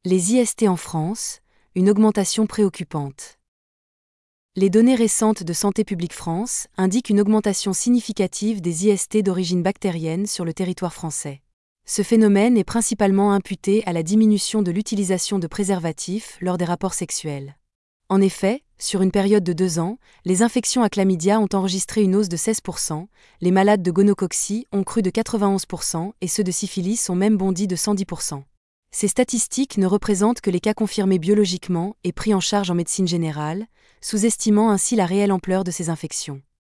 Les IST en France, une augmentation préoccupante. Les données récentes de Santé publique France indiquent une augmentation significative des IST d'origine bactérienne sur le territoire français. Ce phénomène est principalement imputé à la diminution de l'utilisation de préservatifs lors des rapports sexuels. En effet, sur une période de 2 ans, les infections à chlamydia ont enregistré une hausse de 16%, les malades de gonococcie ont cru de 91% et ceux de syphilis ont même bondi de 110%. Ces statistiques ne représentent que les cas confirmés biologiquement et pris en charge en médecine générale, sous-estimant ainsi la réelle ampleur de ces infections.